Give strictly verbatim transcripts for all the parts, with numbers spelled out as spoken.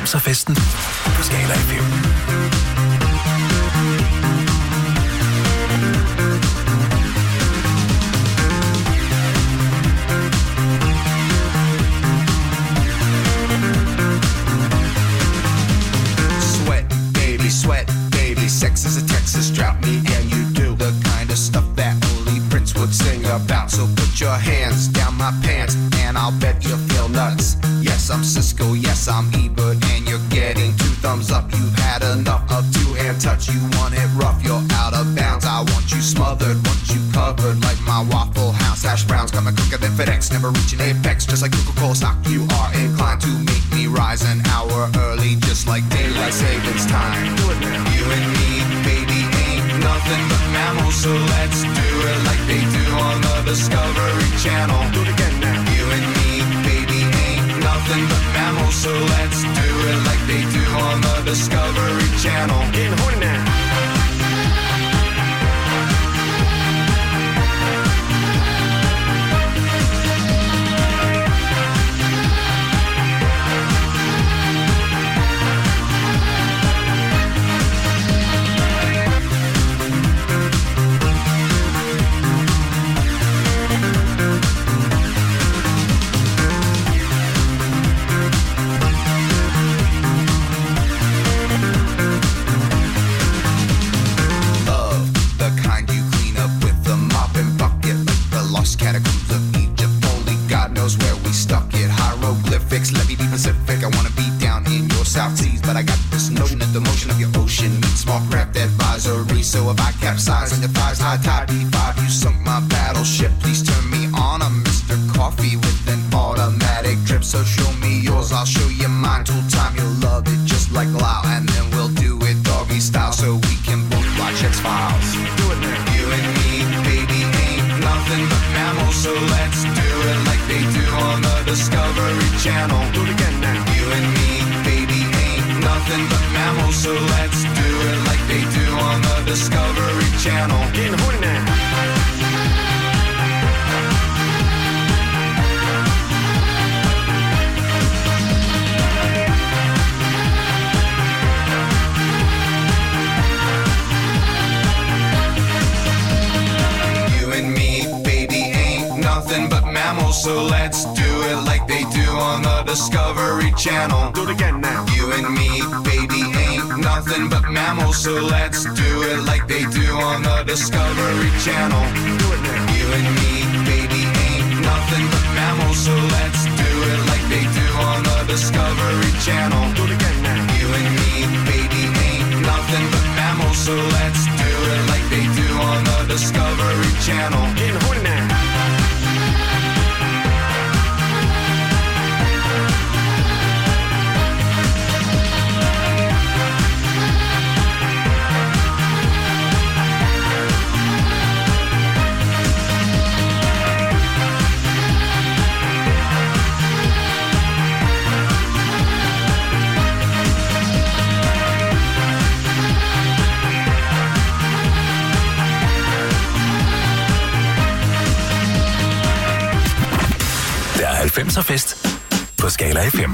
halvfemser-festen på Skala F M. Sweat, baby, sweat, baby. Sex is a Texas drought. Me and you do the kind of stuff that only Prince would sing about. So put your hands down my pants and I'll bet you feel nuts. Yes, I'm Cisco, yes, I'm Ebert, and you're getting two thumbs up. You've had enough of two-hand touch. You want it rough, you're out of bounds. I want you smothered, want you covered like my Waffle House. Hash browns coming quicker than FedEx, never reaching apex. Just like Coca-Cola stock, you are inclined to make me rise an hour early, just like daylight savings time. You and me, baby, ain't nothing but mammals, so let's do it like they do on the Discovery Channel. Do it again now. You and me, baby, ain't nothing but mammals, so let's do it like they do on the Discovery Channel. Getting horny now. Catacombs of Egypt, only God knows where we stuck it. Hieroglyphics, let me be Pacific. I wanna be down in your South Seas, but I got this notion that the motion of your ocean meets small craft advisory. So if I capsize on your thighs, high tide B five, you sunk my battleship. Please turn me on. I'm Mister Coffee with an automatic drip. So show me yours, I'll show you mine. Tool time, you'll love it just like Lau, and then we'll do it doggy style so we can both watch X-Files. Do it now. You and me, baby, ain't nothing but mammals, so let's do it like they do on the Discovery Channel. Do it again now. You and me, baby, ain't nothing but mammals, so let's do it like they do on the Discovery Channel. Getting horny now. Nothing but mammals, so let's do it like they do on the Discovery Channel. Do it again now. You and me, baby, ain't nothing but mammals, so let's do it like they do on the Discovery Channel. Do it now. You and me, baby, ain't nothing but mammals, so let's do it like they do on the Discovery Channel. Do it again now. You and me, baby, ain't nothing but mammals, so let's do it like they do on the Discovery Channel. Getting horny now. halvfemser-fest på Skala F M.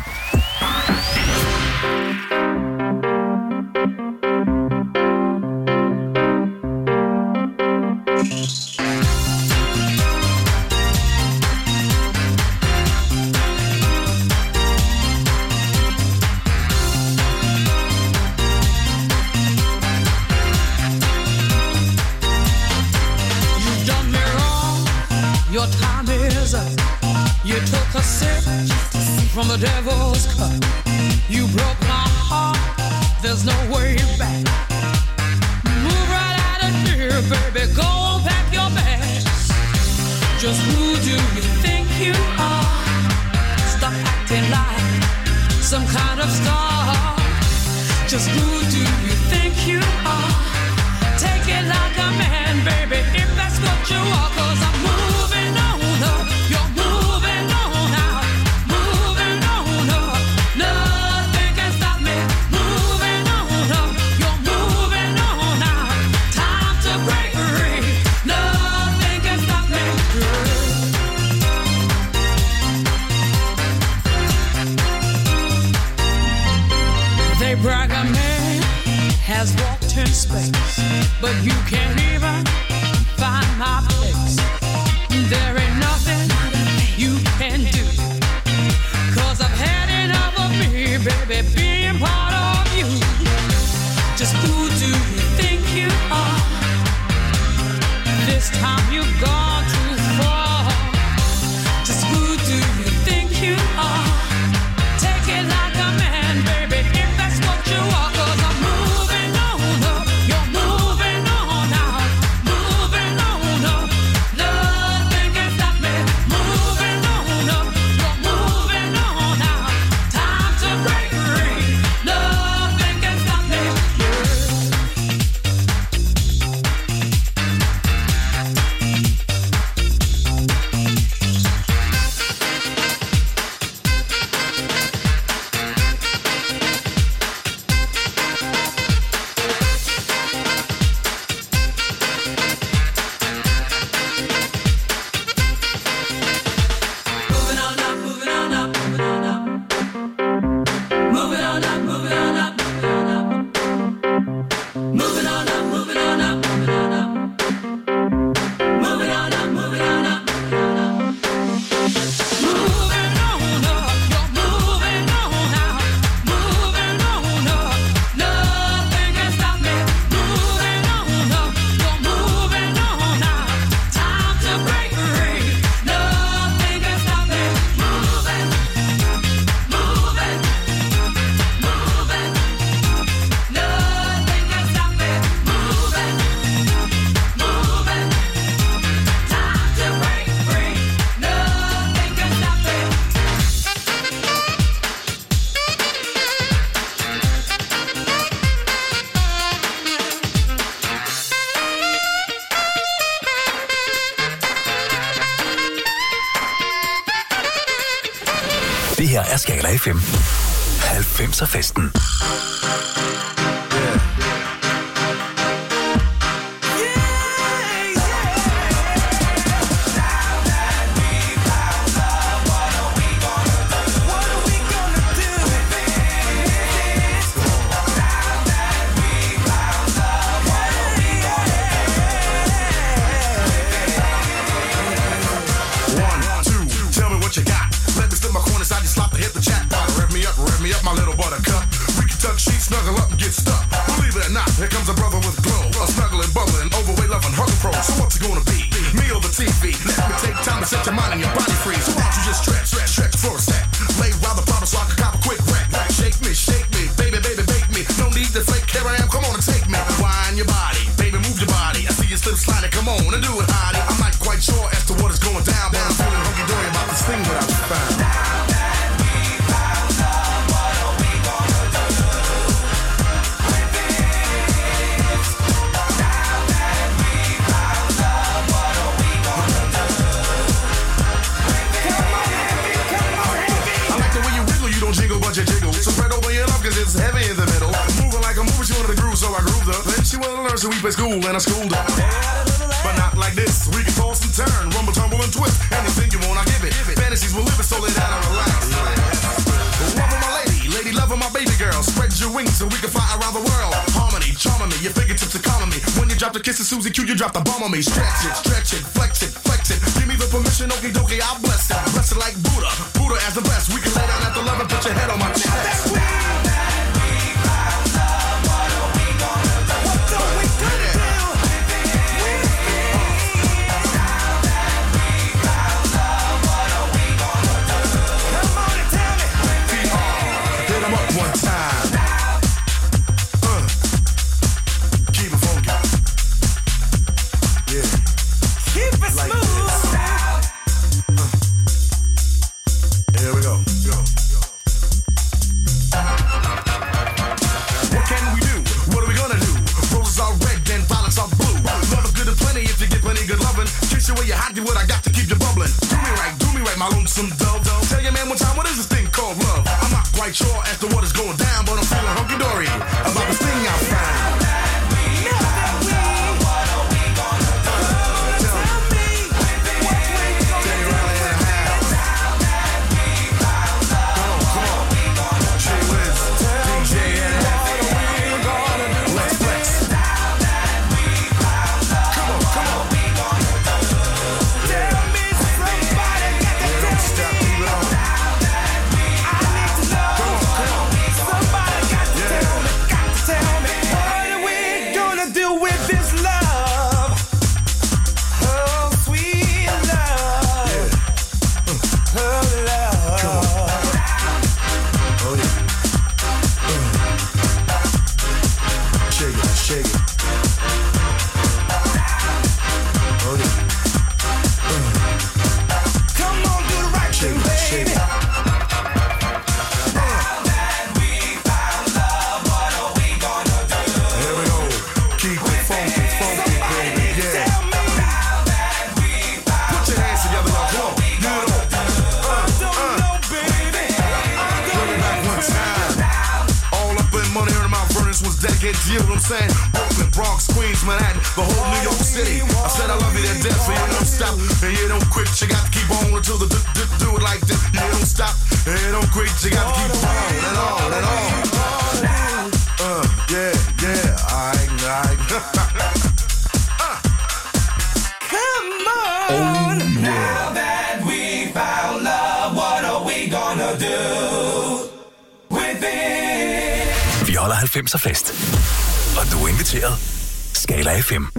Your time is up. You took a sip from the devil's cup. You broke my heart. There's no way back. Move right out of here, baby. Go and pack your bags. Just who do you think you are? Stop acting like some kind of star. Just who do you think you are? Take it like a man, baby, if that's what you are. 'Cause I'm moving on up. You're moving on out. Moving on up. Nothing can stop me. Moving on up. You're moving on out. Time to break free. Nothing can stop me. has walked in space, but you can't even find my place. There ain't nothing you can do, 'cause I've had enough of me, baby, being part of you. Just who do you think you are? This time you've gone too far. Just who do you think you are? Take it like a man, baby, if that's what you are. 'Cause I'm moving on up, you're moving on out, moving on up. Nothing can stop me. Moving on up, you're moving on out. Time to break free. Nothing can stop me. Moving on up, moving on up, moving on up. Moving on up, moving on up, moving on up. Moving on up, moving on up, moving on up. Moving on up, moving on up, moving on up. Moving on up, you're moving on out. Moving on up, nothing can stop me. Moving on up, you're moving on out. Time to break free. Nothing can stop me. Moving, moving, moving. Nothing can stop me. Moving, moving. Time to break free. Nothing can stop me. Det her er Skala F M. halvfemser festen. One, two, tell me what you got. Let me slip my corner side, you slop and hit the chat. Rev me up, rev me up, my little buttercup. We can tuck sheets, snuggle up and get stuck. Believe it or not, here comes a brother with glow. A snuggling, bubbling, overweight, loving, hugging pro. So what's it gonna be? Me or the T V? Let me take time to set your mind and your body free. So why don't you just stretch, stretch, stretch for a sec. Lay rather proper so I can cop a quick wreck. Shake me, shake me, baby, baby, bake me. No need to flake, here I am, come on and take me. Wind your body, baby, move your body. I see you slip sliding, come on and do it, hottie. I'm not quite sure as to what is going down, but I'm feeling hunky-dory about this thing that I've found. I like the way you wiggle, you don't jiggle, but you jiggle. So spread over your love, cause it's heavy in the middle. Moving like a mover, she wanted to groove, so I grooved her. Then she wanted to learn, so we play school, and I schooled her. But not like this, we can toss and turn, rumble, tumble, and twist. Anything you want, I give it. Fantasies will live it, so lay down and relax. Love my lady, lady love my baby girl. Spread your wings so we can fly around the world. Harmony, charming me, your fingertips are calming me. When you drop the kiss of Susie Q, you drop the bomb on me. Stretch it, stretch it, flex it, flex it. Give me the permission, okie dokie, I'll bless it. Bless it like Buddha, Buddha as the best. We can lay down at the love and put your head on my chest. One time. Uh. Keep it funky. Yeah. Keep it Like smooth. this. Uh. Here we go. Go. What can we do? What are we gonna do? Roses are red, then violets are blue. Love is good and plenty if you get plenty good loving. Kiss you where you hot, do what I got to keep you bubbling. Do me right, do me right, my lonesome dove. Tell your man one time, what is this thing called love? I'm not quite sure as to what is going down, but I'm feeling hunky-dory about this thing I found. Let's it, you know what I'm saying? Brooklyn, Bronx, Queens, Manhattan, the whole New York City. I said I love you to death, so you don't stop. And you don't quit, you got to keep on until the do, do, do it like this. You don't stop, and you don't quit, you got to keep on and on and on. Uh, yeah, yeah, alright, alright. uh. Come on. Oh, yeah. Now that we found love, what are we gonna do with it? Vi holder halvfemser fest. Og du er inviteret. Skala F M.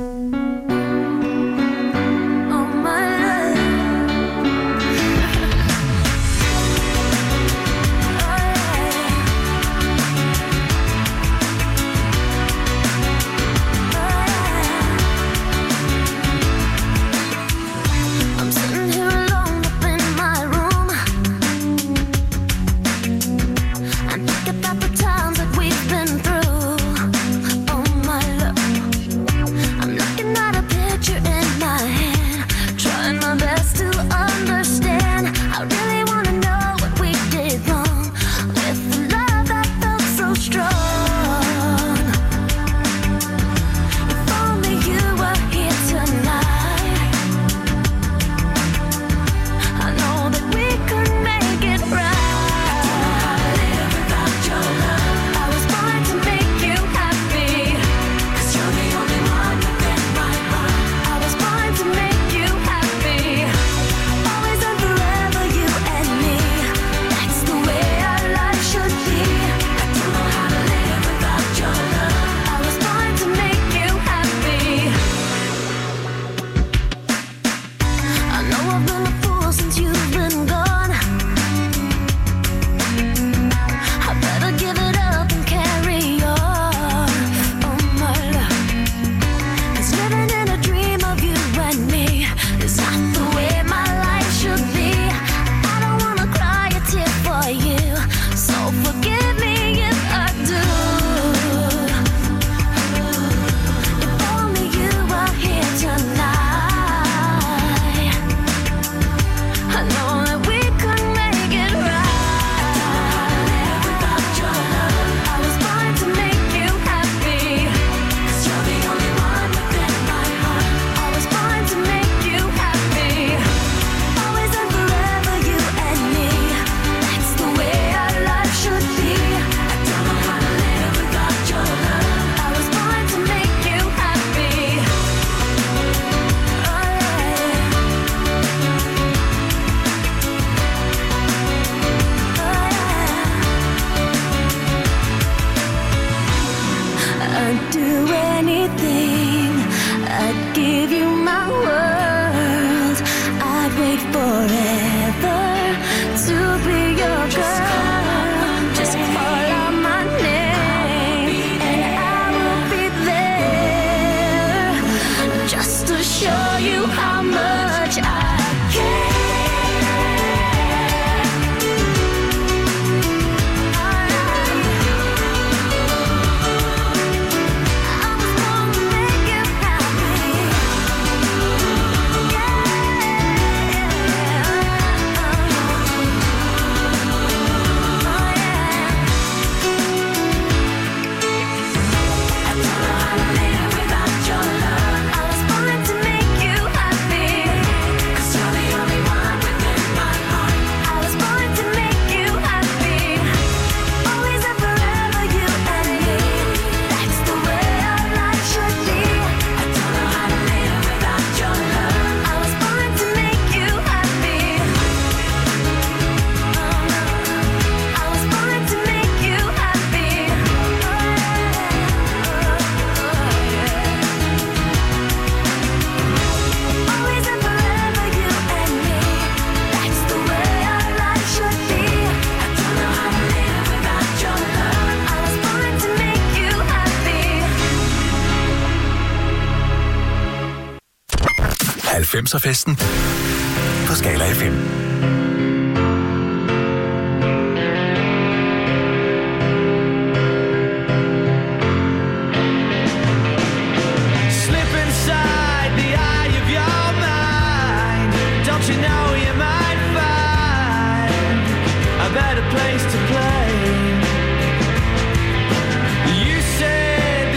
halvfemser-festen på Skala F M. Place to play. You said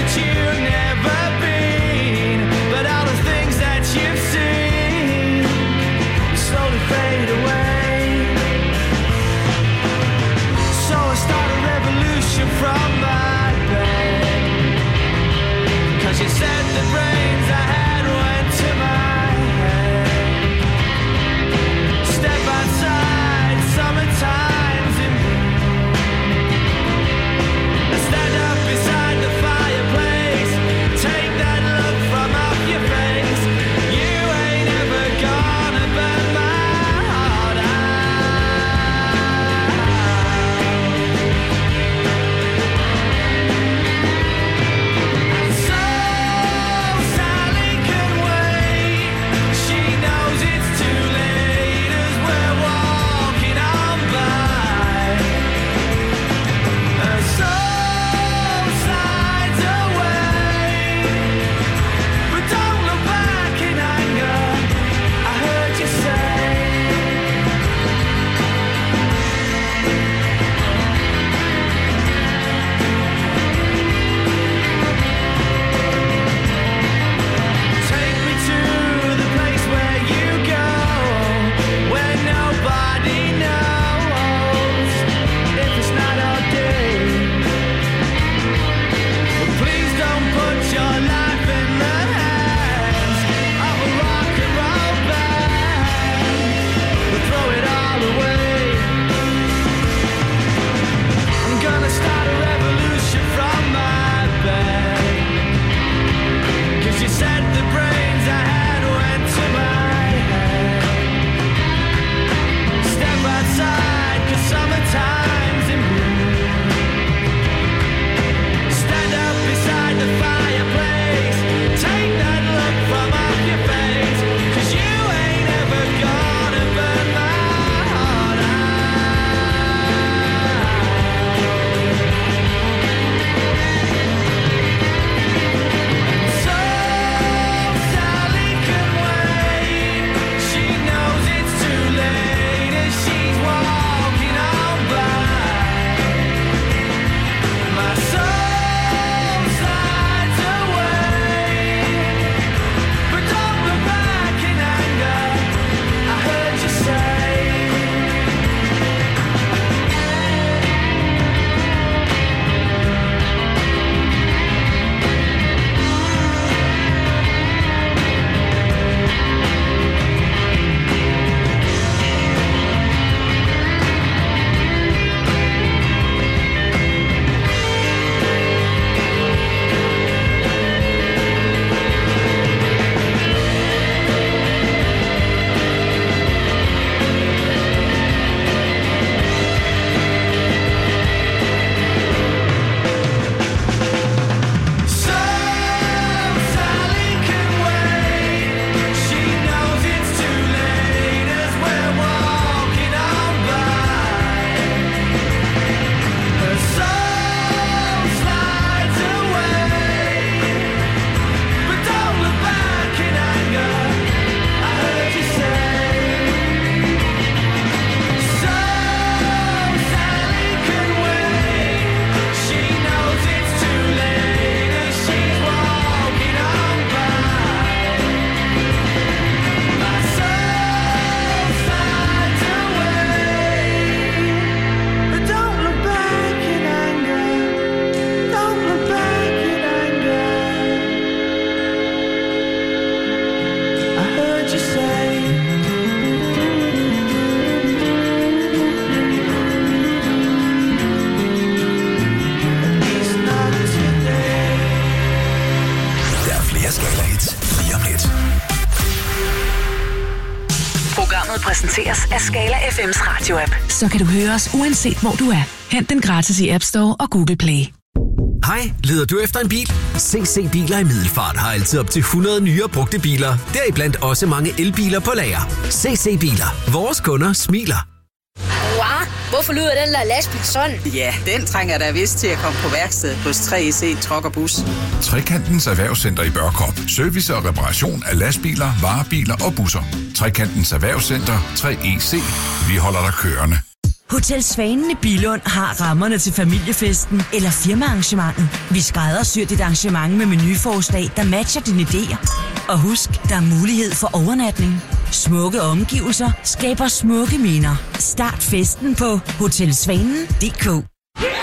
præsenteres af Skala F M's radio-app. Så kan du høre os uanset hvor du er. Hent den gratis i App Store og Google Play. Hej, leder du efter en bil? C C Biler i Middelfart har altid op til hundrede nye og brugte biler. Deriblandt også mange elbiler på lager. C C Biler. Vores kunder smiler. Wow, hvorfor lyder den der lastbil sådan? Ja, den trænger der vist til at komme på værksted hos tre E C Truck og Bus. Trekantens Erhvervscenter i Børkop. Service og reparation af lastbiler, varebiler og busser. Trekantens Erhvervscenter tre E C. Vi holder dig kørende. Hotel Svanen i Billund har rammerne til familiefesten eller firmaarrangementet. Vi skræddersyr dit arrangement med menuforslag, der matcher dine idéer. Og husk, der er mulighed for overnatning. Smukke omgivelser skaber smukke minder. Start festen på hotelsvanen punktum d k.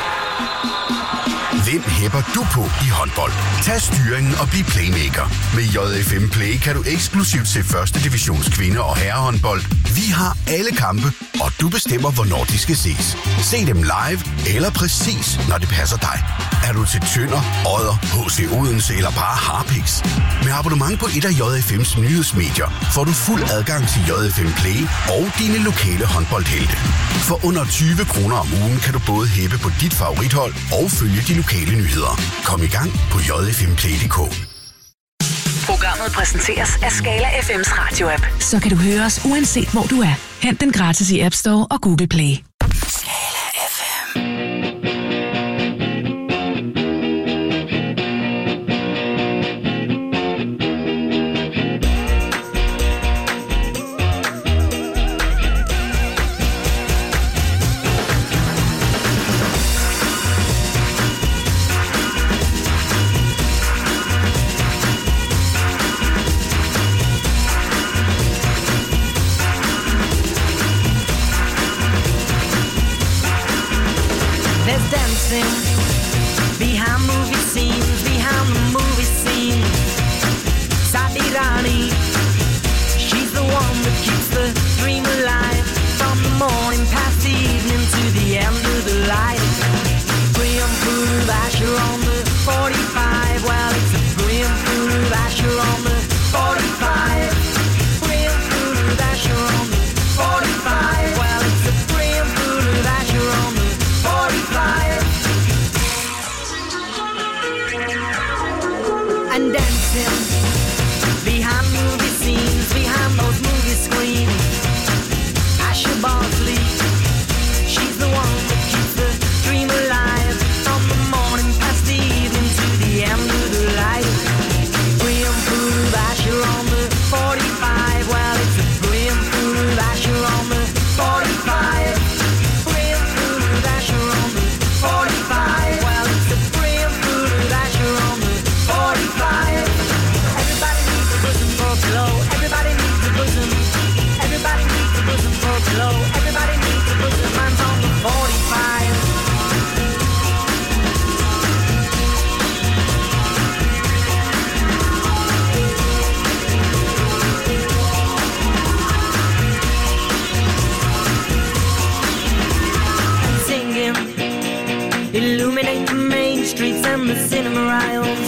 Hvem hæpper du på i håndbold? Tag styringen og bliv playmaker. Med J F M Play kan du eksklusivt se første divisions kvinde- og herrehåndbold. Vi har alle kampe, og du bestemmer, hvornår de skal ses. Se dem live eller præcis, når det passer dig. Er du til Tønder, Odder, H C Odense eller bare Harpiks? Med abonnement på et af J F M's nyhedsmedier får du fuld adgang til J F M Play og dine lokale håndboldhelte. For under tyve kroner om ugen kan du både hæppe på dit favorithold og følge de lokale nyheder. Kom i gang på j f m play punktum d k. Programmet præsenteres af Skala F M's radio-app. Så kan du høre os uanset hvor du er. Hent den gratis i App Store og Google Play. Behind movie scenes, behind the movie scene, Sadi Rani, she's the one that keeps the dream alive. From the morning past the evening to the end of the light. Priam Puru Asher on the forty-five, well it's a Priam Puru Asher on the forty-five. Priam Puru Asher on the forty-five, well it's a Priam Puru Asher on the forty-five. And dancing behind movie scenes, behind those movie screens. Asher Bosley, she's the one that keeps the dream alive. From the morning past the evening to the end of the light. Priam Puru Asher on the forty-five, well it's a Priam Puru Asher on the forty-five. Priam Puru Asher on the forty-five, well it's a Priam Puru Asher on the forty-five. Everybody needs a bosom for glow. Everybody needs a bosom. Everybody needs a bosom for glow. Everybody needs a bosom. Mine's on the forty-five. And singing, illuminate the main streets and the cinema aisles.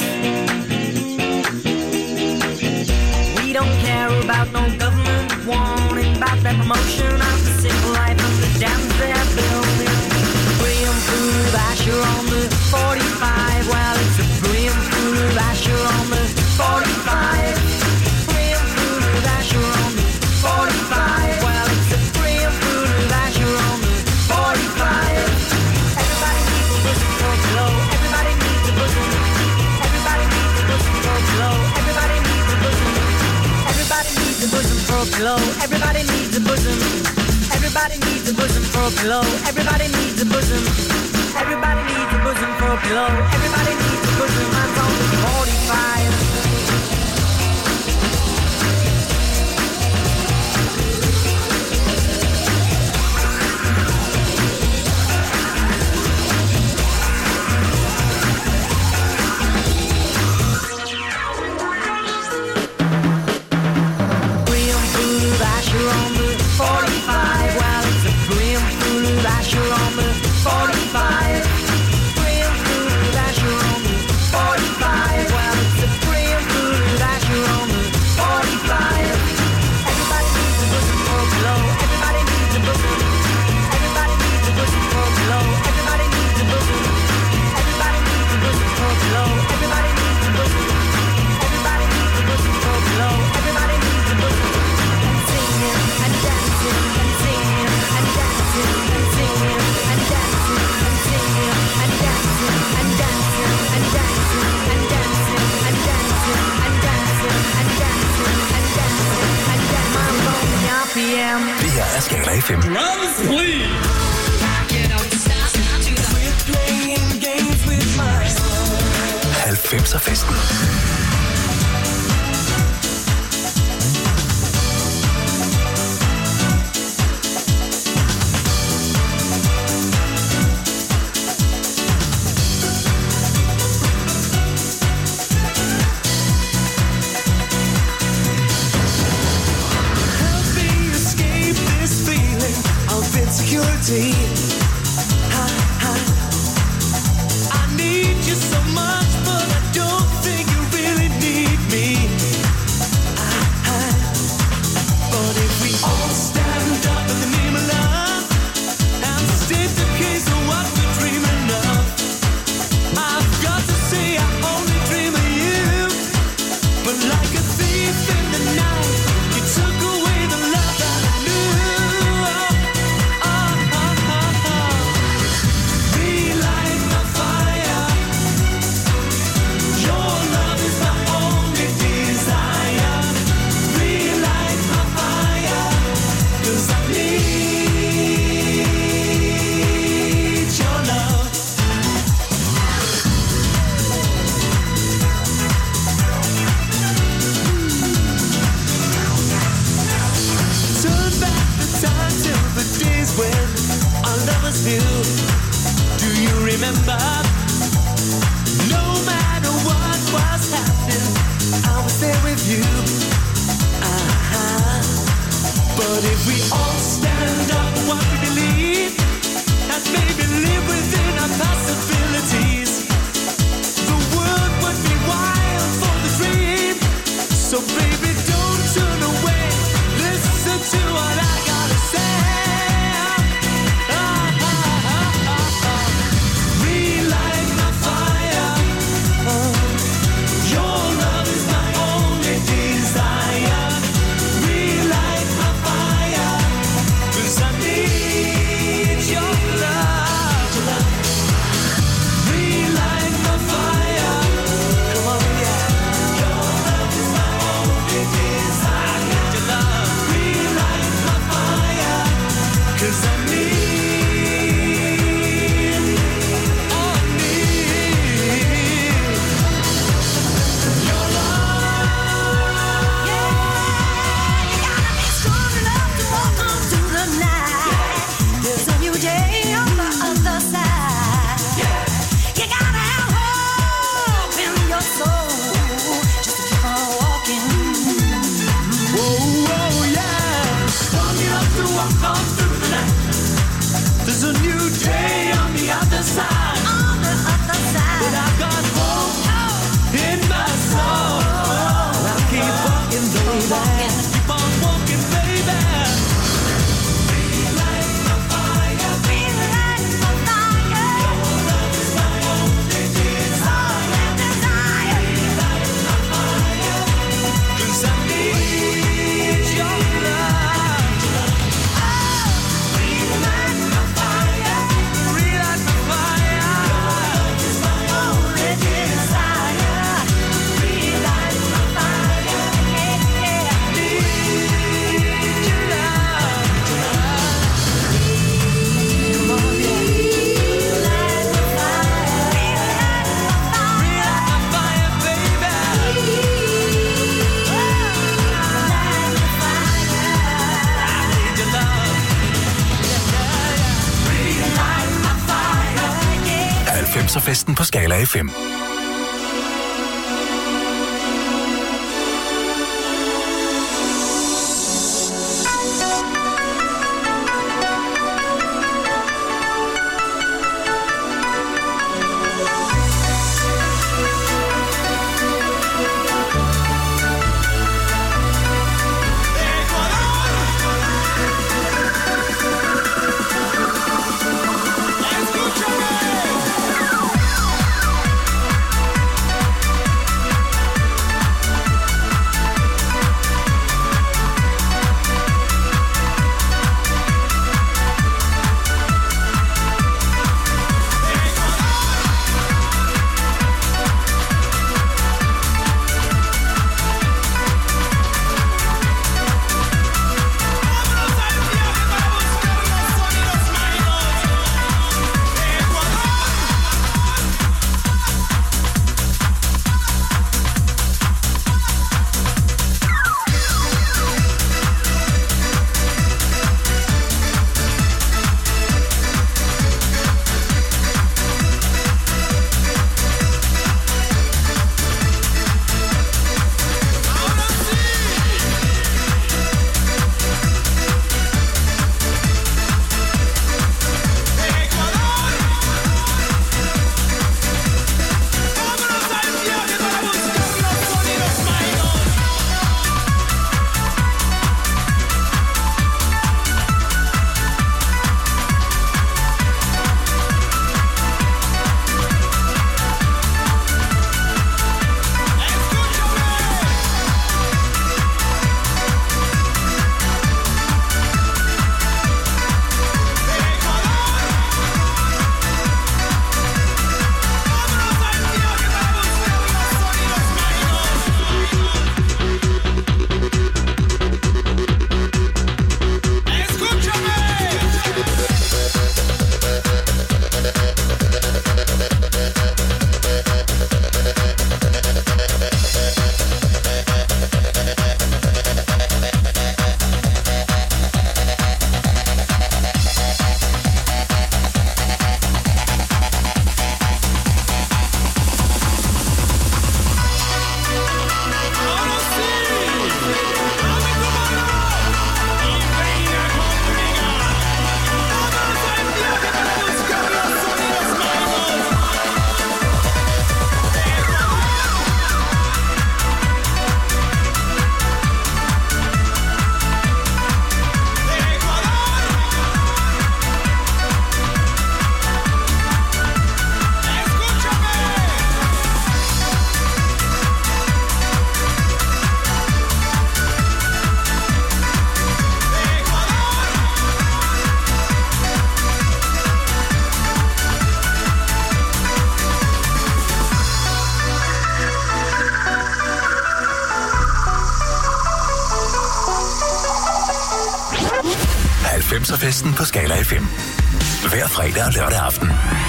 We don't care about no government warning about that promotion of the simple life of the dams they're building. Priam Puru Asher on the forty-five, well it's a Priam Puru Asher on the forty-five. Priam Puru Asher on the forty-five, well it's a Priam Puru Asher on the forty-five. Everybody needs a bosom for glow. Everybody needs a bosom. Everybody needs a bosom for glow. Everybody needs a bosom. Everybody needs a bosom for glow. Everybody needs a bosom. Everybody needs a bosom for glow. Everybody needs a bosom. Everybody needs a bosom for glow. Everybody needs a bosom. Mine's on the forty-five. Priam Puru Asher on the forty-five, well it's a Priam Puru Asher on the forty-five. Priam Puru Asher on the forty-five. Det her er Skala F M. halvfemser festen. Insecurity. I, I, I need you so much, but I don't think you really need me. I, I, but if we all stand up in the name of love and state the case of what we're dreaming of, I've got to say I only dream of you. But like a thief in the night, you took away the love that I knew. When our lovers knew, do you remember? No matter what was happening, I was there with you. Uh-huh. But if we all stand up what we believe and maybe live within our possibilities, the world would be wild for the dream. So baby, don't turn away. Listen to what I gotta say. Festen på Skala F M. halvfemser-festen på Skala F M. Hver fredag og lørdag aften.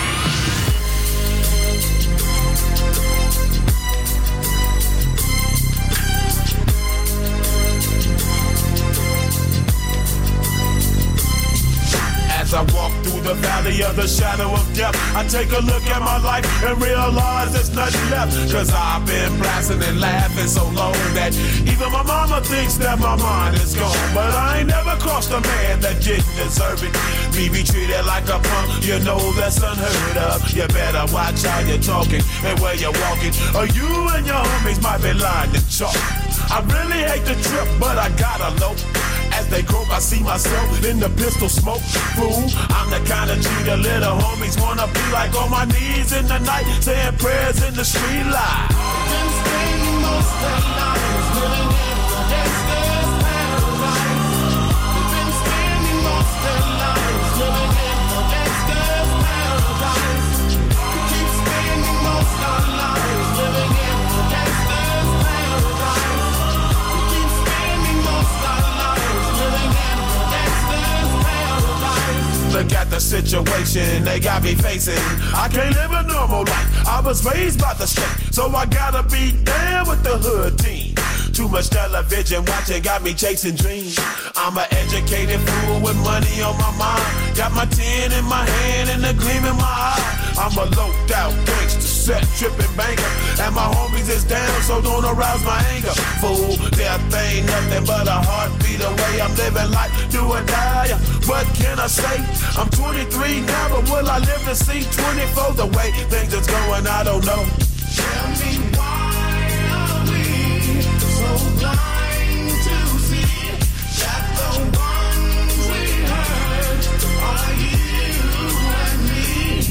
As I walk through the valley of the shadow of death, I take a look at my life and realize there's nothing left. Cause I've been blasting and laughing so long that even my mama thinks that my mind is gone. But I ain't never crossed a man that didn't deserve it. Me be treated like a punk, you know that's unheard of. You better watch how you're talking and where you're walking, or you and your homies might be lying to chalk. I really hate the trip, but I gotta low. As they croak, I see myself in the pistol smoke. Fool, I'm the kind of G the little homies wanna be like, on my knees in the night, saying prayers in the street light. Been spending most of their lives living in the gangster's paradise. They've been spending most of their lives living in the gangster's paradise. We keep spending most of our lives living in the gangster's paradise. We keep spending most of our look at the situation they got me facing. I can't live a normal life. I was raised by the state, so I gotta be down with the hood team. Too much television watching got me chasing dreams. I'm an educated fool with money on my mind. Got my tin in my hand and a gleam in my eye. I'm a loped out gangster, set tripping banker, and my homies is down, so don't arouse my anger. Fool, death ain't nothing but a heartbeat away. I'm living life, do or die. What can I say? I'm twenty-three now, but will I live to see twenty-four? The way things is going, I don't know. Tell me why are we so blind to see that the ones we hurt are you and me?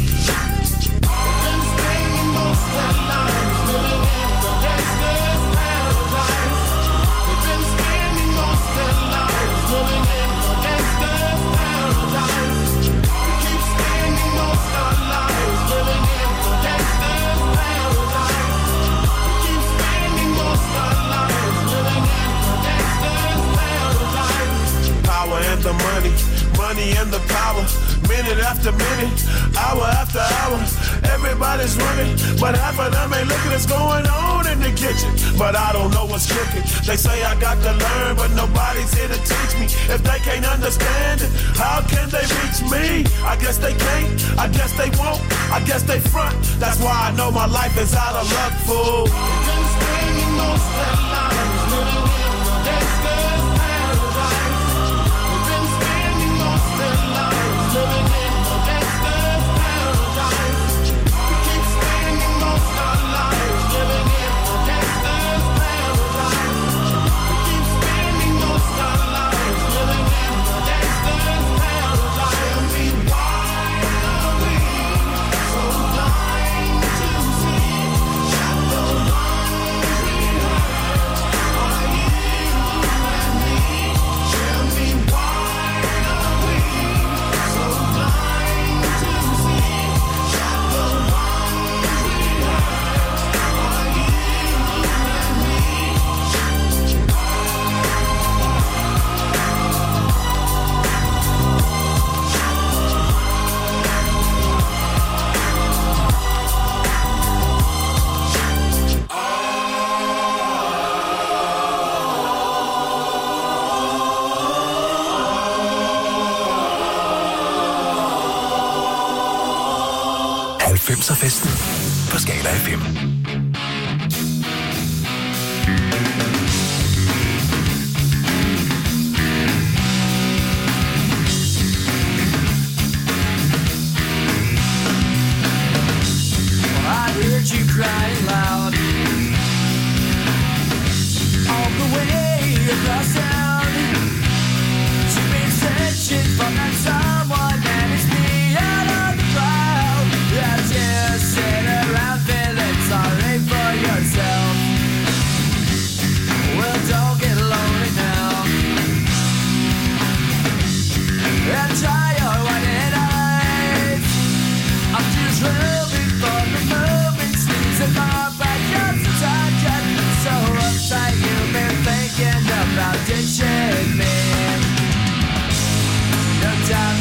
We've been spending most of our lives living in the gangster's paradise. We've been spending most of our lives living in the gangster's paradise. We keep spending most of our lives living in the gangster's paradise. We keep spending most of our lives living in the gangster's paradise. Power and the money, money and the power. Minute after minute, hour after hour, everybody's running, but half of them ain't looking what's going on in the kitchen. But I don't know what's cooking. They say I got to learn, but nobody's here to teach me. If they can't understand it, how can they reach me? I guess they can't, I guess they won't, I guess they front. That's why I know my life is out of luck, fool. We've been spending most of our lives living in the gangster's paradise. We've been spending most of our lives living in the gangster's paradise. We keep spending most of our lives living in the gangster's paradise. We keep spending most of our lives living in the gangster's paradise. Tell me why are we so blind to see that the ones we hurt are you and me? Tell me why are we so blind to see that the ones we hurt are you and me? halvfemser-festen på Skala F M. I heard you crying loud all the way across town. You've been searching for that someone, and it's me out of the crowd. I just sit around feeling sorry.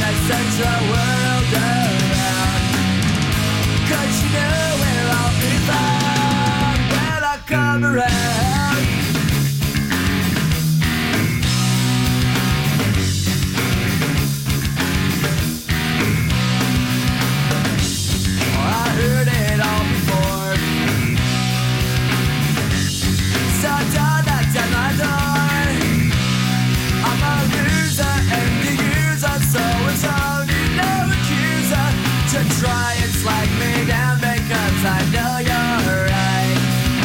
that search the world around. Cause you know where I'll be found when I come around. Oh, I heard it all before. So don't knock at my door. I'm a loser and the user, so it's only no accuser to try and slag me down because I know you're right.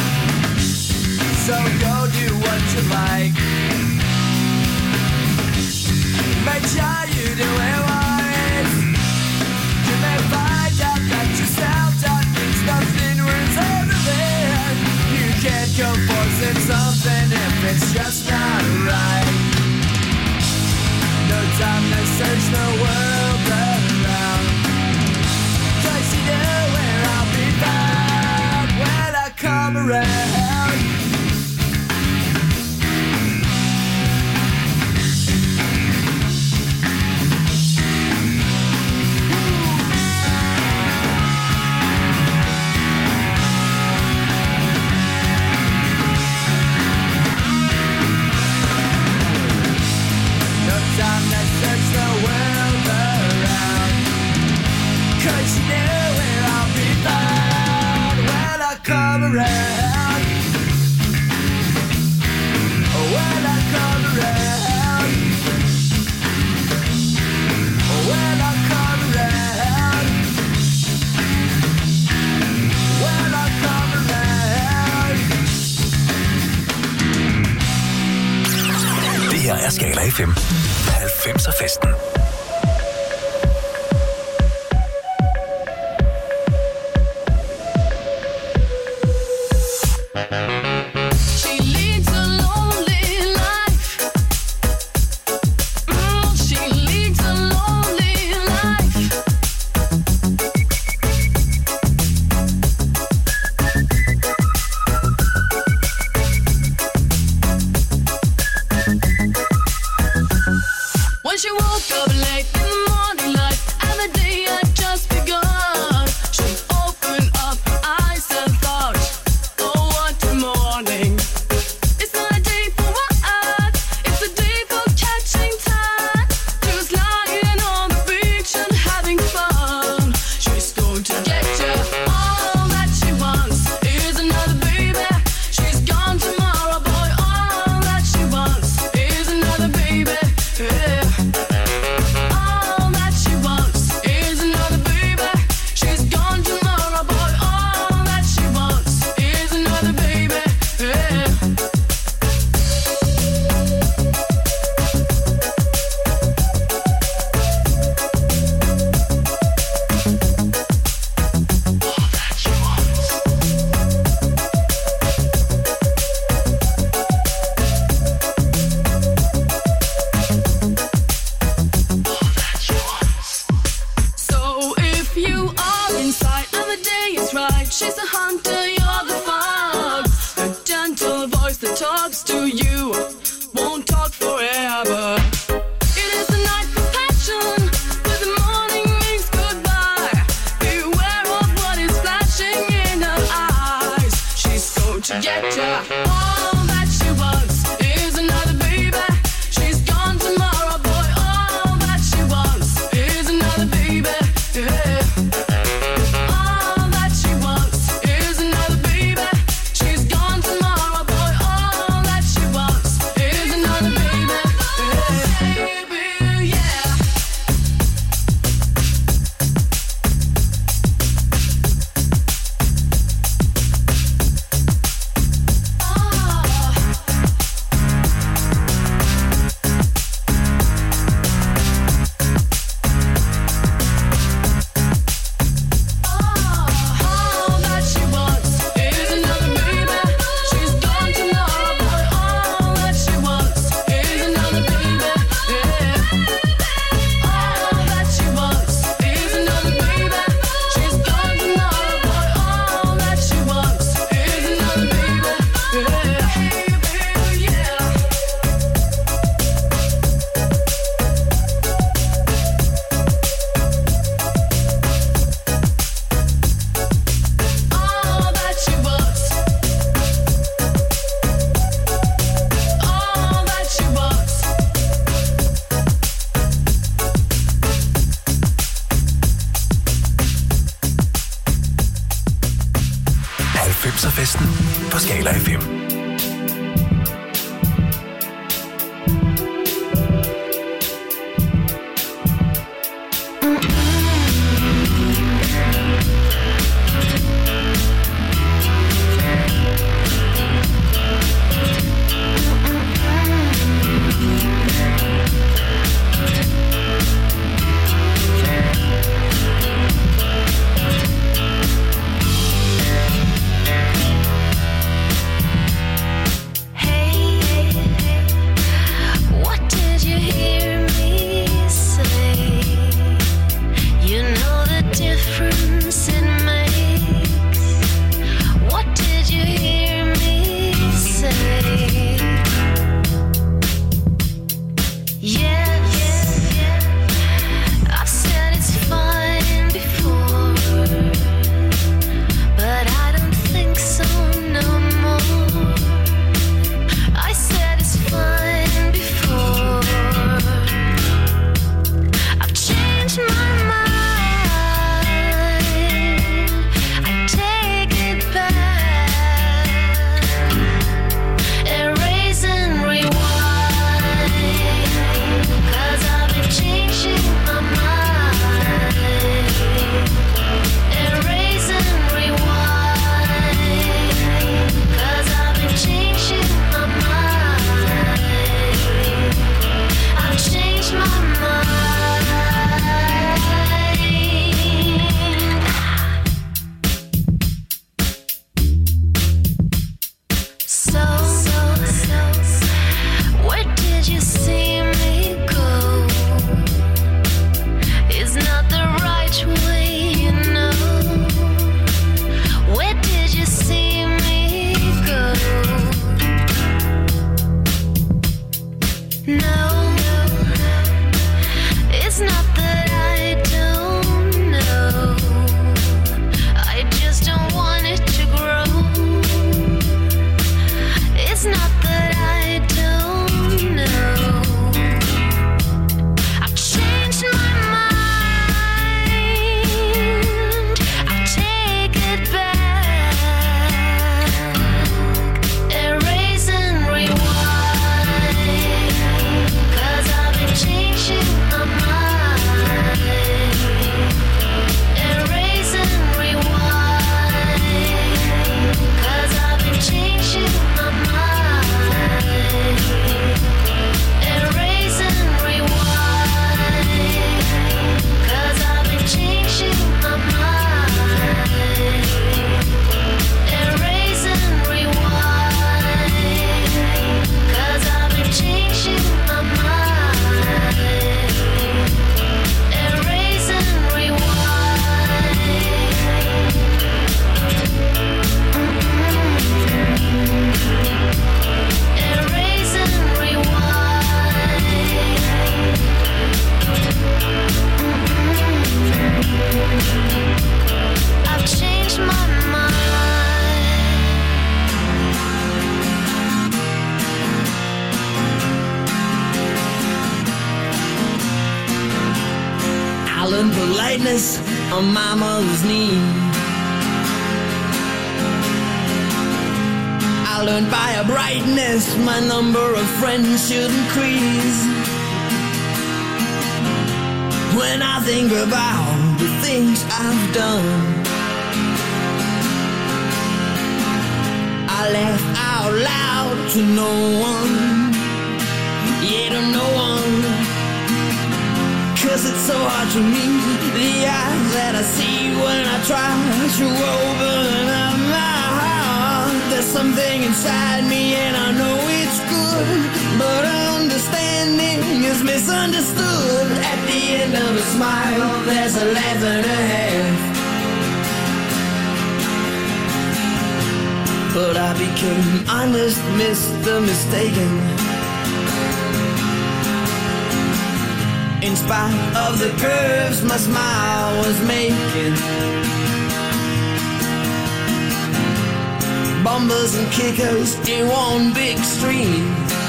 So go do what you like. Make sure you do it wise. You may find out that yourself that means nothing worth everything. You can't go forcing something if it's just not right. No time to search the world around. Cause you know where I'll be found when I come around. Time to search the world around. Cause you know where I'll be found when I come around. When I come around. When I come around. When I come around. Det her er Skala F M. halvfemser festen. All that she Septemberfesten på Skala F M. On my mother's knee, I learned by a brightness my number of friends should increase. When I think about the things I've done, I laugh out loud to no one, yeah, to no one. Cause it's so hard to meet the eyes that I see when I try to open up my heart. There's something inside me and I know it's good, but understanding is misunderstood. At the end of a smile, there's a laugh and a half. But I became honest, Mister Mistaken. In spite of the curves my smile was making, bumpers and kickers in one big stream.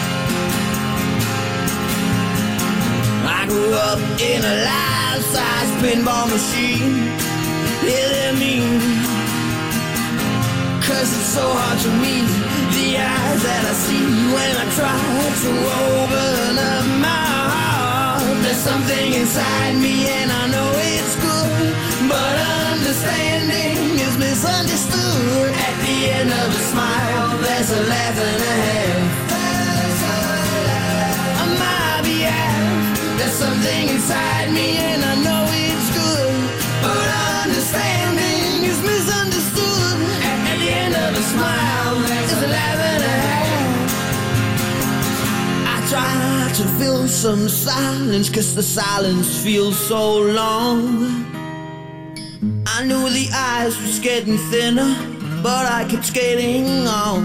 I grew up in a life-size pinball machine. Yeah, they're mean, 'cause it's so hard to meet the eyes that I see when I try to open up my heart. There's something inside me and I know it's good, but understanding is misunderstood. At the end of a smile, there's a laugh and a half. On my behalf, there's something inside me and I know it's good, but understanding is misunderstood. At, at the end of a smile, there's a laugh and a half. I try to fill some silence, 'cause the silence feels so long. I knew the eyes was getting thinner, but I kept skating on.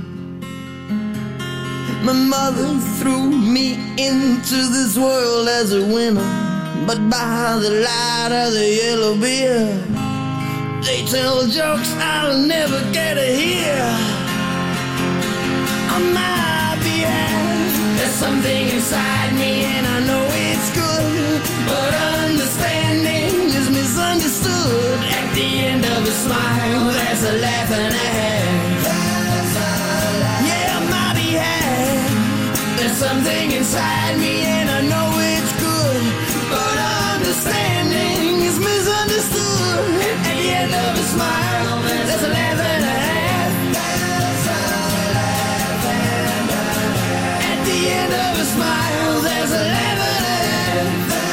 My mother threw me into this world as a winner, but by the light of the yellow beer, they tell jokes I'll never get to hear. On my behalf, there's something inside me and I know it's good, but understanding is misunderstood. At the end of a smile, there's a laugh and a half. Yeah, on my behalf, there's something inside me and I know it's good, but understanding is misunderstood. At the end of a smile, there's a laugh and a half. At the end of a smile, there's a laugh and a half.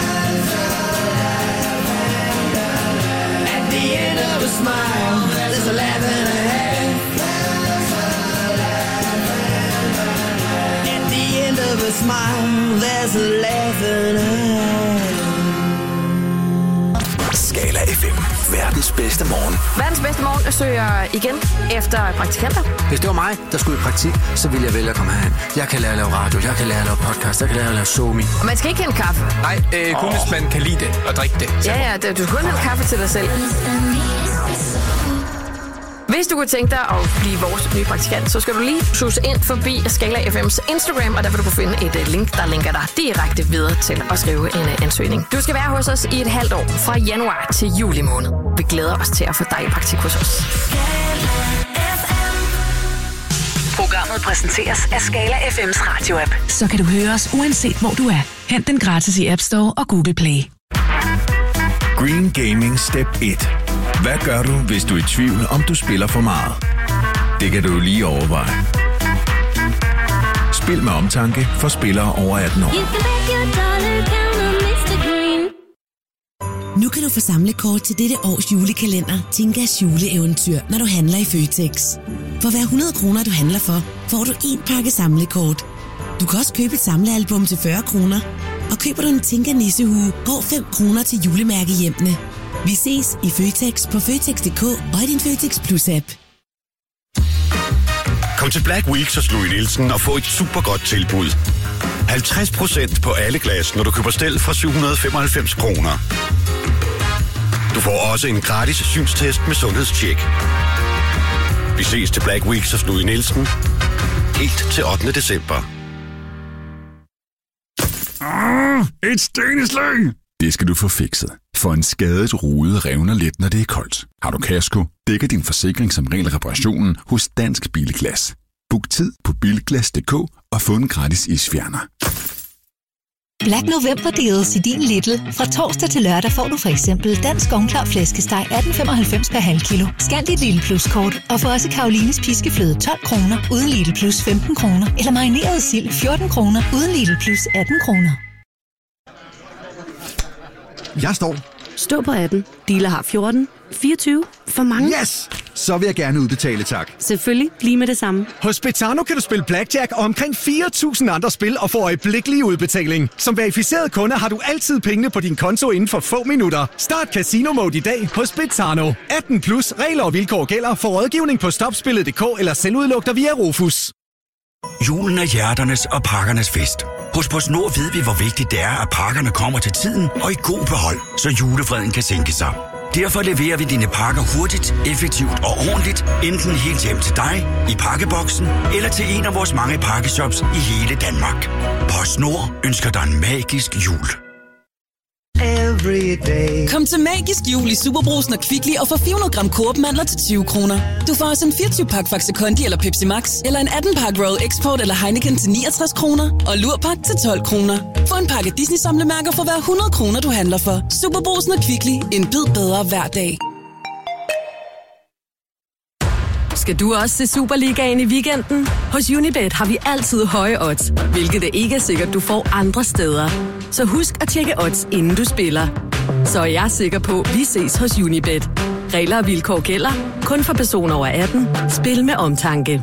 At the end of a smile, there's a laugh and a half. At the end of a smile, there's a laugh and a half. Skala F M. Verdens bedste morgen. Verdens bedste morgen. Jeg søger igen efter praktikanter. Hvis det var mig, der skulle i praktik, så ville jeg vælge at komme herhen. Jeg kan lære at lave radio, jeg kan lære at lave podcast, jeg kan lære at lave somi. Og man skal ikke hente kaffe. Nej, øh, kun oh. hvis man kan lide det og drikke det. Ja, ja, det, du skal kun hente kaffe til dig selv. Hvis du kunne tænke dig at blive vores nye praktikant, så skal du lige suse ind forbi Skala F M's Instagram, og der vil du kunne finde et link, der linker dig direkte videre til at skrive en ansøgning. Du skal være hos os i et halvt år, fra januar til juli måned. Vi glæder os til at få dig i praktik hos os. Programmet præsenteres af Skala F M's radio-app. Så kan du høre os uanset hvor du er. Hent den gratis i App Store og Google Play. Green Gaming Step et. Hvad gør du, hvis du er i tvivl, om du spiller for meget? Det kan du lige overveje. Spil med omtanke for spillere over atten år. Nu kan du få samlekort til dette års julekalender Tinkas juleeventyr, når du handler i Føtex. For hver hundrede kroner, du handler for, får du en pakke samlekort. Du kan også købe et samlealbum til fyrre kroner. Og køber du en Tinka nissehue, går fem kroner til julemærkehjemmene. Vi ses i Føtex på Føtex punktum d k og i din Føtex Plus-app. Kom til Black Week hos Louis Nielsen og få et super godt tilbud. halvtreds procent på alle glas, når du køber stel fra syv hundrede og femoghalvfems kroner. Du får også en gratis synstest med sundhedstjek. Vi ses til Black Week hos Louis Nielsen helt til ottende december. Ah, et steneslag! Det skal du få fikset. For en skadet rude revner let, når det er koldt. Har du kasko, dækker din forsikring som regel reparationen hos Dansk Bilglas. Book tid på bilglas punktum d k og få en gratis isfjerner. Black November deals i din Lidl. Fra torsdag til lørdag får du for eksempel dansk ovnklar flæskesteg atten femoghalvfems per halv kilo. Scan dit Lidl Plus-kort og få også Karolines piskefløde tolv kroner uden Lidl Plus femten kroner. Eller marineret sild fjorten kroner uden Lidl Plus atten kroner. Jeg står. Stå på atten. Dealer har fjorten. fireogtyve. For mange. Yes! Så vil jeg gerne udbetale, tak. Selvfølgelig. Lige med det samme. Hos Betano kan du spille blackjack og omkring fire tusind andre spil og få øjeblikkelig udbetaling. Som verificeret kunde har du altid pengene på din konto inden for få minutter. Start Casino Mode i dag hos Betano. atten plus. Regler og vilkår gælder. For rådgivning på stopspillet punktum d k eller selvudluk dig via Rofus. Julen er hjerternes og pakkernes fest. Hos PostNord ved vi, hvor vigtigt det er, at pakkerne kommer til tiden og i god behold, så julefreden kan sænke sig. Derfor leverer vi dine pakker hurtigt, effektivt og ordentligt, enten helt hjem til dig, i pakkeboksen, eller til en af vores mange pakkeshops i hele Danmark. PostNord ønsker dig en magisk jul. every day. Kom til Magisk Jul i Superbrugsen og Kvickly og få fire hundrede gram Coop-mandler til tyve kroner. Du får også en fireogtyve-pakke Faxe Kondi eller Pepsi Max, eller en atten-pakke Royal Export eller Heineken til niogtres kroner, og Lurpak til tolv kroner. Få en pakke Disney-samlemærker for hver hundrede kroner, du handler for. Superbrugsen og Kvickly. En bid bedre hver dag. Skal du også se Superligaen i weekenden? Hos Unibet har vi altid høje odds, hvilket det ikke er sikkert, du får andre steder. Så husk at tjekke odds, inden du spiller. Så er jeg sikker på, at vi ses hos Unibet. Regler og vilkår gælder. Kun for personer over atten. Spil med omtanke.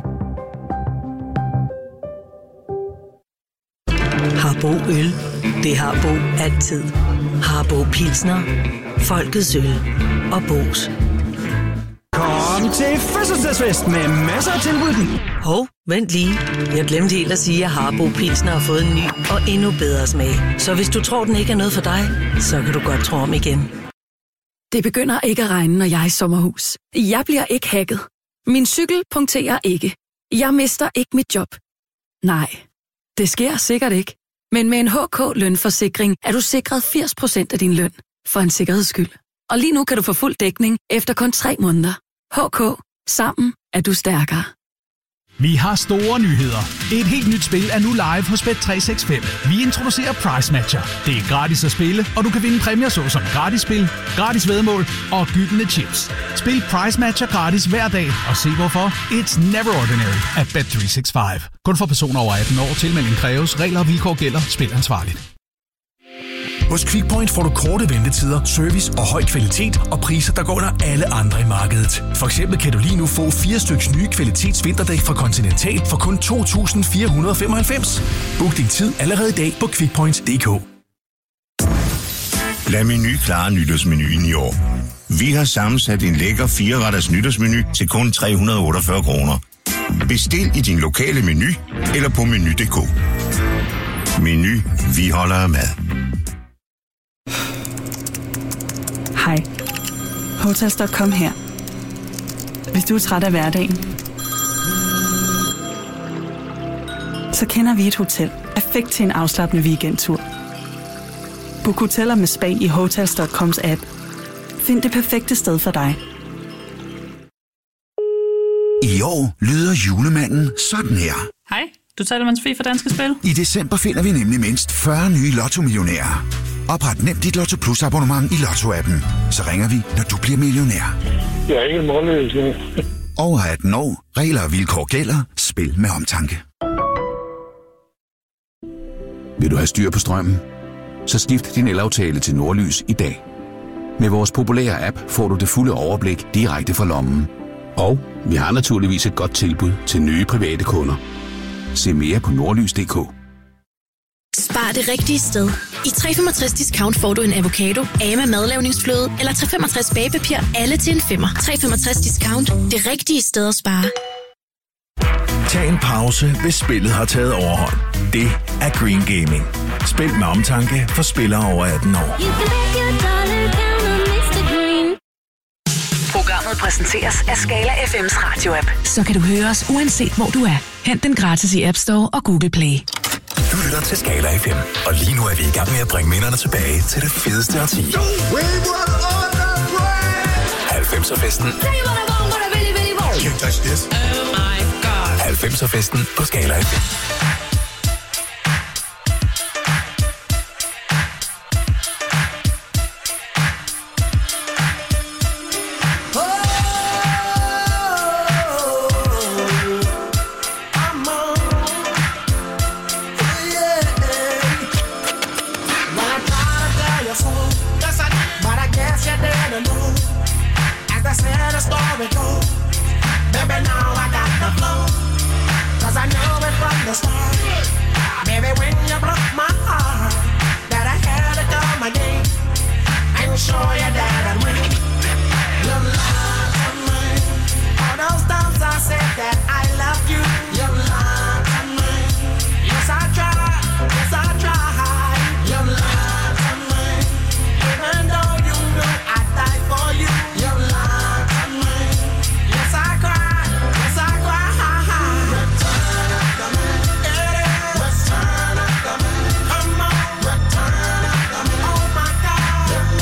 Harbo Øl. Det har Bo altid. Harbo Pilsner. Folkets øl. Og Bo's. Kom til fødselsdagsfest med masser af tilbud. Hov, vent lige. Jeg glemte helt at sige, at Harbo Pilsner har fået en ny og endnu bedre smag. Så hvis du tror, den ikke er noget for dig, så kan du godt tro om igen. Det begynder ikke at regne, når jeg er i sommerhus. Jeg bliver ikke hacket. Min cykel punkterer ikke. Jeg mister ikke mit job. Nej, det sker sikkert ikke. Men med en H K-lønforsikring er du sikret firs procent af din løn. For en sikkerheds skyld. Og lige nu kan du få fuld dækning efter kun tre måneder. H K. Sammen er du stærkere. Vi har store nyheder. Et helt nyt spil er nu live hos Bet tre seks fem. Vi introducerer Price Matcher. Det er gratis at spille, og du kan vinde præmier såsom gratis spil, gratis væddemål og gyldne chips. Spil Price Matcher gratis hver dag, og se hvorfor. It's never ordinary at Bet tre seks fem. Kun for personer over atten år. Tilmelding kræves. Regler og vilkår gælder. Spil ansvarligt. Hos Quickpoint får du korte ventetider, service og høj kvalitet og priser, der går under alle andre i markedet. For eksempel kan du lige nu få fire styks nye kvalitetsvinterdæk fra Continental for kun to tusind fire hundrede og femoghalvfems. Book din tid allerede i dag på quickpoint punktum d k. Lad Meny klare nytårsmenuen i år. Vi har sammensat en lækker fire-retters nytårsmenu til kun tre hundrede og otteogfyrre kroner. Bestil i din lokale Meny eller på meny punktum d k. Meny, vi holder af mad. Hej. Hotels punktum com her. Hvis du er træt af hverdagen, så kender vi et hotel perfekt til en afslappende weekendtur. Book hoteller med spa i Hotels punktum coms app. Find det perfekte sted for dig. I år lyder julemanden sådan her. Hej, du taler med Sofie fra Danske Spil. I december finder vi nemlig mindst fyrre nye Lotto-millionærer. Opret nemt dit Lotto Plus abonnement i Lotto-appen. Så ringer vi, når du bliver millionær. Jeg er ikke en målløs. Over atten år. Regler og vilkår gælder. Spil med omtanke. Vil du have styr på strømmen? Så skift din elaftale til Nordlys i dag. Med vores populære app får du det fulde overblik direkte fra lommen. Og vi har naturligvis et godt tilbud til nye private kunder. Se mere på nordlys punktum d k. Spar det rigtige sted. I tre komma femogtres discount får du en avocado, Ama madlavningsfløde eller tre komma femogtres bagepapir, alle til en femmer. tre komma femogtres discount. Det rigtige sted at spare. Tag en pause, hvis spillet har taget overhånd. Det er Green Gaming. Spil med omtanke for spillere over atten år. Programmet præsenteres af Skala F M's radioapp. Så kan du høre os uanset hvor du er. Hent den gratis i App Store og Google Play. Du lytter til Skala F M, og lige nu er vi i gang med at bringe minderne tilbage til det fedeste årti. halvfemser-festen. halvfemser-festen på Skala F M. Baby, now I got the flow, 'cause I know it from the start. Baby, when you broke my heart, that I had to come again and show you that I'd win. You lied to me. All those times I said that I love you, you lied to me. Yes, I tried, yes, I tried. You lied to me. Even though you know I'd die for you, you lied to me. Yes, I cried, yes, I cried. Return of the man, return of the man. Come on, return of the man. Oh my God, return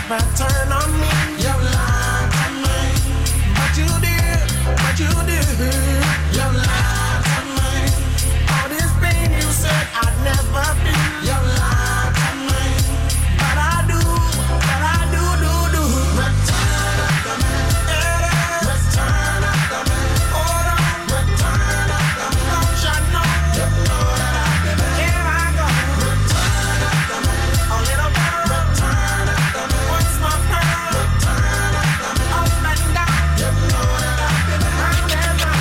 never turn on me. You lied to me, but you did, but you did. You lied to me. All this pain you said I'd never feel. You lied to me, but I do, but I do, do, do. Return of the man, return of the man. Hold on, return of the man. Don't you know? You know that I've been there. Here I go. Return of the man, a little girl. Return of the man, what's my pearl? Return of the man, up and down. You know that I've been there. I'm there now.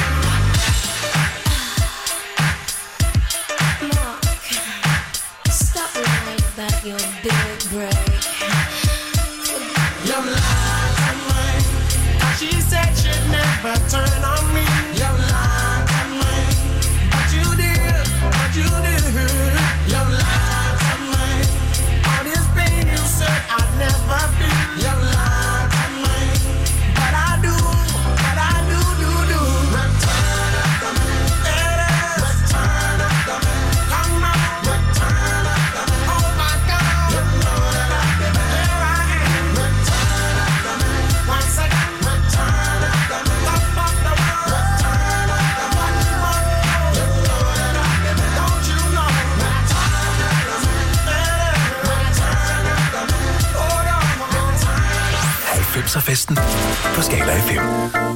Stop lying about your big break. You lied to me. She said she'd never turn on me. You lied to me, but you did, but you did. You lied to me. All this pain you said I'd never feel. You lied to me, but I do, but I do, do, do. Return of the man, return of the man. Come on, return of the man. Oh my God, you know that I've been there. Here I am. Return of the man. Once again, return of the man. Top of the world. Return of the man. One more. You know that I've been there. Don't you know? Return of the man. Return of the man. Hold on. halvfemser-festen på Skala F M.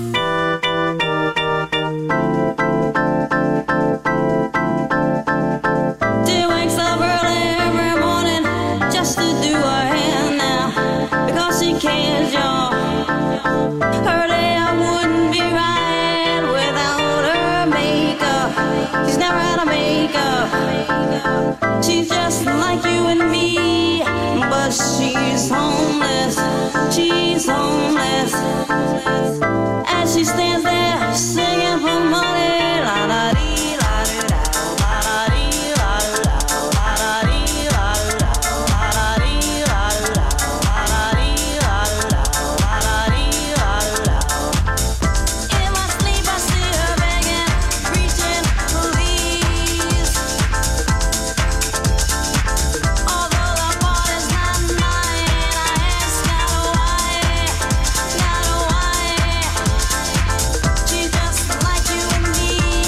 She wakes up early every morning just to do her hair now because she cares, y'all. Her day I wouldn't be right without her makeup. She's never had a makeup. She's just like you and me, but she's homeless. She's homeless. As she stands there singing for money, la la dee, la dee, da, la la dee, la la, la la dee, la la, la la dee, la la, la la dee, la la, la la dee, la la. In my sleep I see her begging, preaching, please. Although the fault is not mine, I ask God why, God why. She's just like you and me.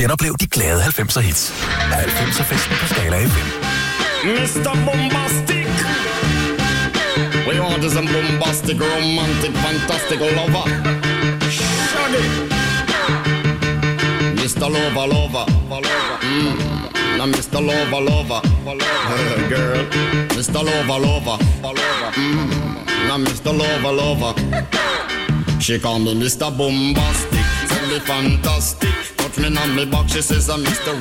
Genoplev de glade halvfemser hits. halvfemser-festen på Skala F M. mister Bombastic. We want is a bombastic, romantic, fantastic lover. Shaggy. mister Lover, lover. Mm. Now mister Lover, lover. Uh, girl. mister Lover, lover. Mm. Now mister Lover, lover. She call me mister Bombastic. Tell me fantastic. Touch me on me back. She says I'm mister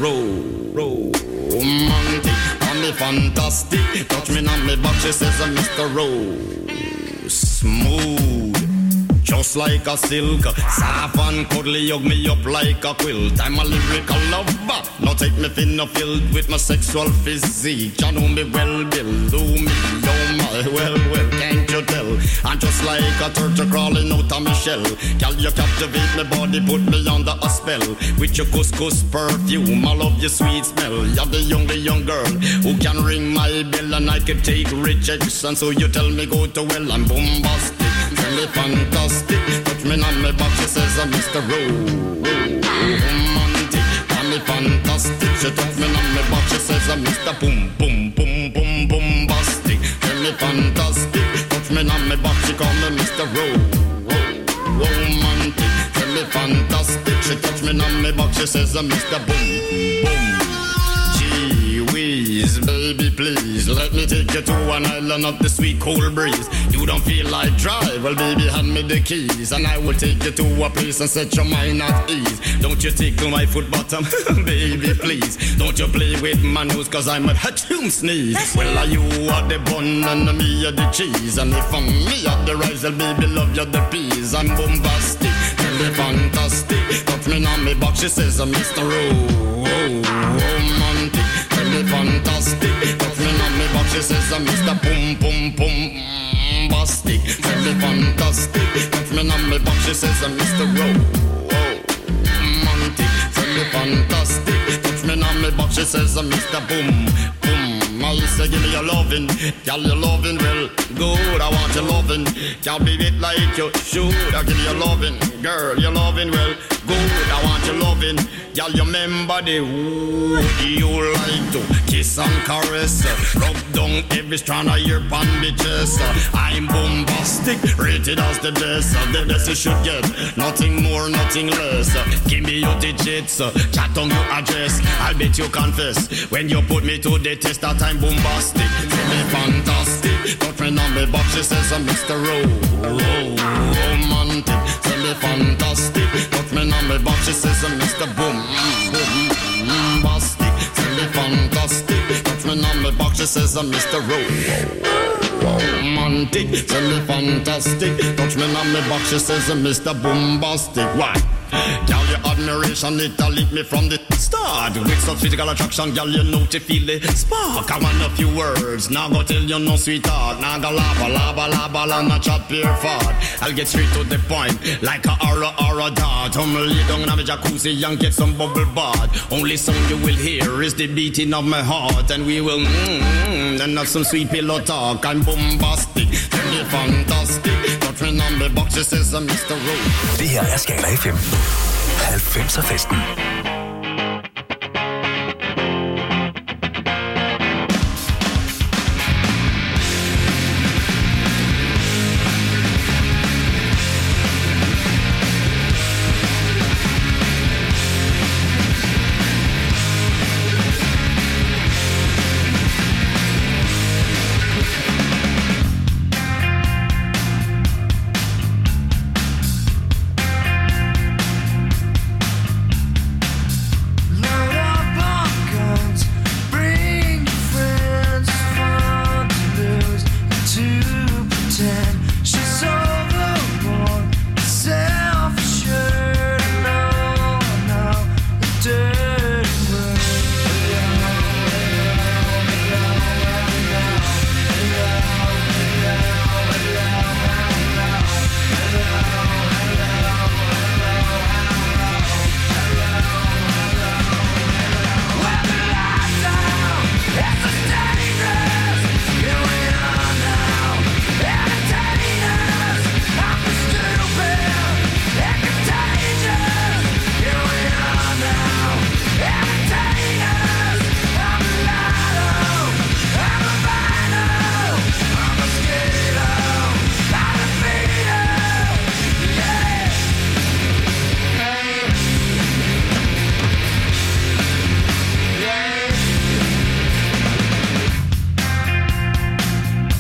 Romantic. Call me fantastic. Touch me on me back. She says I'm mister Rose. Smooth. Just like a silk, soft and cuddly, hug me up like a quilt. I'm a lyrical lover. Now take me thin or filled with my sexual physique. You know me well, Bill. Do me, oh my, well, well, can't you tell? I'm just like a turtle crawling out of my shell. Girl, you captivate my body, put me under a spell. With your couscous perfume, I love your sweet smell. You're the young, young girl who can ring my bell, and I can take rejection. So you tell me go to well, I'm bombastic. Tell me fantastic. Touch me on my back, she says I'm mister Romantic. Tell me fantastic. She touch me on my back, she says I'm mister Boom, boom, boom, boom, bombastic. Tell me fantastic. Touch me on my back, she call me mister Romantic. Tell me fantastic. She touch me on my back, she says I'm mister Boom, boom. Gee whiz, baby, please let me take you to an island of the sweet cold breeze. You don't feel like drive, well baby hand me the keys, and I will take you to a place and set your mind at ease. Don't you tickle my foot bottom, baby please. Don't you play with my nose, cause I'm a hatchoon sneeze. Well are you are the bun and me are the cheese, and if I'm me are the rice, well baby love you the peas. I'm bombastic, tell me fantastic. Touch me on me box, she says I'm mister Romantic. Tell me fantastic. Touch me on me box, she says I'm mister Boom, boom, boom. Bombastic. Tell me fantastic. Touch me on me box, she says I'm mister Romantic. Tell me fantastic. Touch me on me box, she says I'm mister Boom, boom. I say give me your lovin', girl, your lovin' well good. I want your lovin', girl, be it like you should. I give you your lovin', girl, your lovin' well good. I want your lovin', girl, you remember the wood you like to kiss and caress, rub down every strand of your bandages. I'm bombastic, rated as the best. The best you should get, nothing more, nothing less. Give me your digits, chat on your address. I'll bet you confess when you put me to the test that I'm bombastic. Tell me fantastic. Touch me on me box, she says I'm mister Romantic. Tell me fantastic. Touch me on me box, she says I'm mister Boom, bombastic. Tell me fantastic. Touch me on me box, she says I'm mister Romantic. Tell me fantastic. Touch me on me box, she says I'm mister Bombastic. Why? Girl, your admiration, it a lit me from the start. With such physical attraction, girl, you know to feel the spark. I want a few words, now go tell you no sweetheart. Now go lava, lava, lava, lava, chop your fart. I'll get straight to the point, like a aura, aura dart. I'm lay down in a jacuzzi and get some bubble bath. Only song you will hear is the beating of my heart. And we will mmm, and have some sweet pillow talk. I'm bombastic, tell me fantastic. Touch me on the box, she says I'm mister Rose. Det her er Skala F M. halvfemser festen.